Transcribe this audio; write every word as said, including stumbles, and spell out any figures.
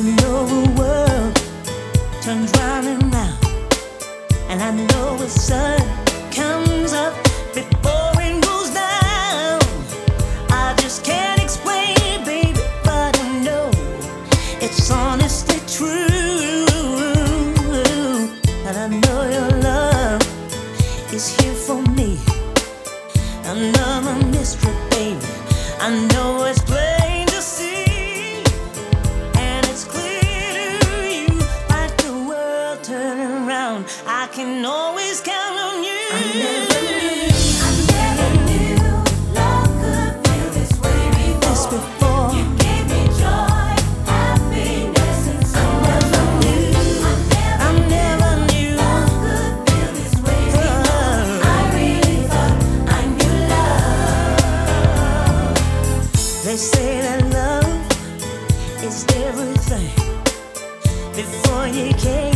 know the world turns round and round, and I know the sun comes up before it goes down. I just can't explain, baby, but I know it's honestly true. And I know your love is here for me. Another mystery, baby, I know it's plain to see, and it's clear to you, like the world turning around, I can always count on you. I never knew, I never knew love could feel this way before. This before. You gave me joy, happiness, and so I never knew, I never knew love could feel this way before. I really thought I knew love. They say that love is everything. Before you came